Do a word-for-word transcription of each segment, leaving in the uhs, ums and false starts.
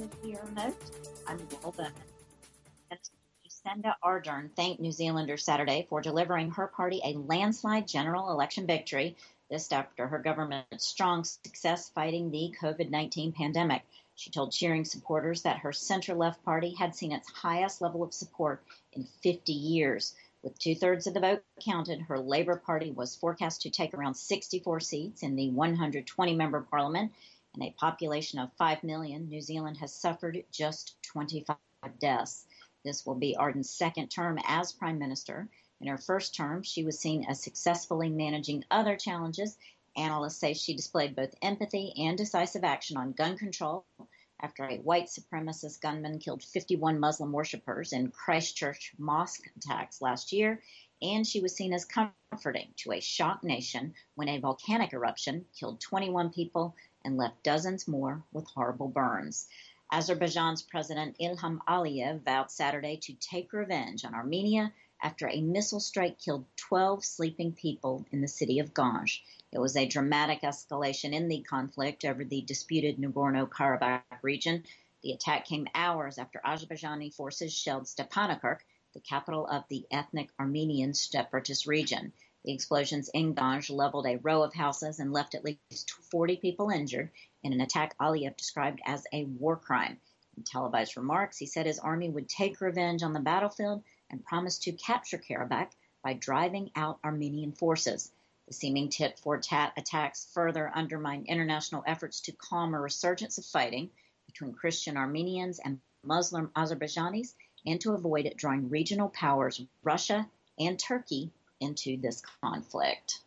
News via remote. I'm Laurel Bowman. Jacinda Ardern thanked New Zealanders Saturday for delivering her party a landslide general election victory. This after her government's strong success fighting the COVID nineteen pandemic. She told cheering supporters that her centre-left party had seen its highest level of support in fifty years. With two-thirds of the vote counted, her Labour Party was forecast to take around sixty-four seats in the one hundred twenty member parliament. In a population of five million, New Zealand has suffered just twenty-five deaths. This will be Ardern's second term as Prime Minister. In her first term, she was seen as successfully managing other challenges. Analysts say she displayed both empathy and decisive action on gun control after a white supremacist gunman killed fifty-one Muslim worshippers in Christchurch mosque attacks last year, and she was seen as comforting to a shocked nation when a volcanic eruption killed twenty-one people and left dozens more with horrible burns. Azerbaijan's President Ilham Aliyev vowed Saturday to take revenge on Armenia after a missile strike killed twelve sleeping people in the city of Ganj. It was a dramatic escalation in the conflict over the disputed Nagorno-Karabakh region. The attack came hours after Azerbaijani forces shelled Stepanakert, the capital of the ethnic Armenian separatist region. The explosions in Ganj leveled a row of houses and left at least forty people injured in an attack Aliyev described as a war crime. In televised remarks, he said his army would take revenge on the battlefield and promised to capture Karabakh by driving out Armenian forces. The seeming tit-for-tat attacks further undermine international efforts to calm a resurgence of fighting between Christian Armenians and Muslim Azerbaijanis and to avoid it drawing regional powers Russia and Turkey into this conflict.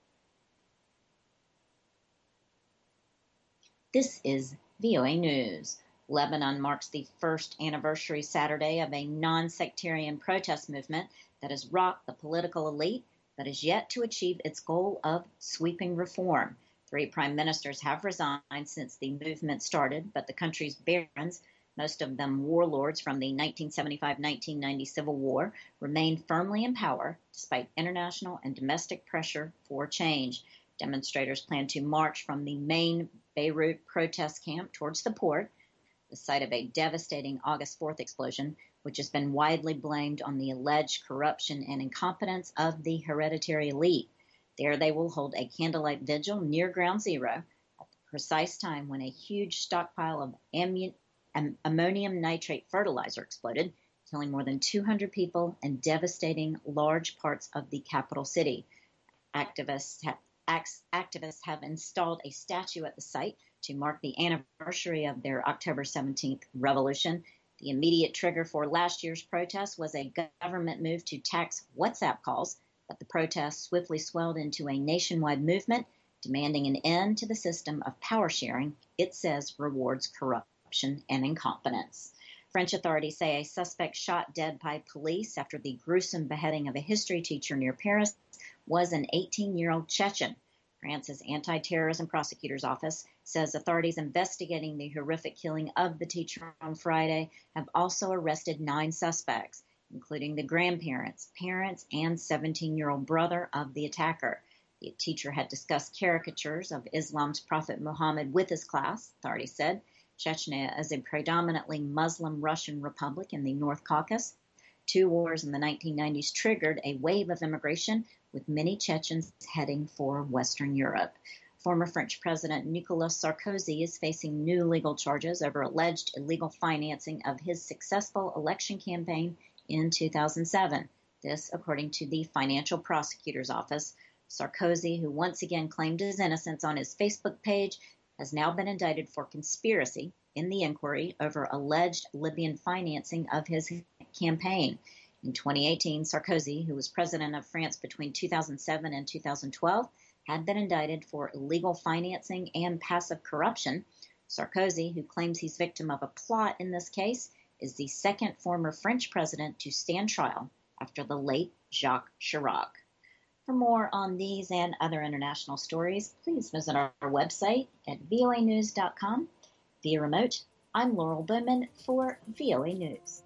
This is V O A News. Lebanon marks the first anniversary Saturday of a non-sectarian protest movement that has rocked the political elite but is yet to achieve its goal of sweeping reform. Three prime ministers have resigned since the movement started, but the country's barons, most of them warlords from the nineteen seventy-five to nineteen ninety Civil War, remain firmly in power despite international and domestic pressure for change. Demonstrators plan to march from the main Beirut protest camp towards the port, the site of a devastating August fourth explosion, which has been widely blamed on the alleged corruption and incompetence of the hereditary elite. There they will hold a candlelight vigil near Ground Zero at the precise time when a huge stockpile of ammun- am- ammonium nitrate fertilizer exploded, killing more than two hundred people and devastating large parts of the capital city. Activists have Activists have installed a statue at the site to mark the anniversary of their October seventeenth revolution. The immediate trigger for last year's protest was a government move to tax WhatsApp calls, but the protest swiftly swelled into a nationwide movement demanding an end to the system of power sharing it says rewards corruption and incompetence. French authorities say a suspect shot dead by police after the gruesome beheading of a history teacher near Paris was an eighteen-year-old Chechen. France's anti-terrorism prosecutor's office says authorities investigating the horrific killing of the teacher on Friday have also arrested nine suspects, including the grandparents, parents, and seventeen-year-old brother of the attacker. The teacher had discussed caricatures of Islam's Prophet Muhammad with his class, authorities said. Chechnya is a predominantly Muslim Russian republic in the North Caucasus. Two wars in the nineteen nineties triggered a wave of immigration, with many Chechens heading for Western Europe. Former French President Nicolas Sarkozy is facing new legal charges over alleged illegal financing of his successful election campaign in two thousand seven. This, according to the Financial Prosecutor's Office. Sarkozy, who once again claimed his innocence on his Facebook page, has now been indicted for conspiracy in the inquiry over alleged Libyan financing of his campaign. In twenty eighteen, Sarkozy, who was president of France between two thousand seven and two thousand twelve, had been indicted for illegal financing and passive corruption. Sarkozy, who claims he's victim of a plot in this case, is the second former French president to stand trial after the late Jacques Chirac. For more on these and other international stories, please visit our website at voa news dot com. Via remote, I'm Laurel Bowman for V O A News.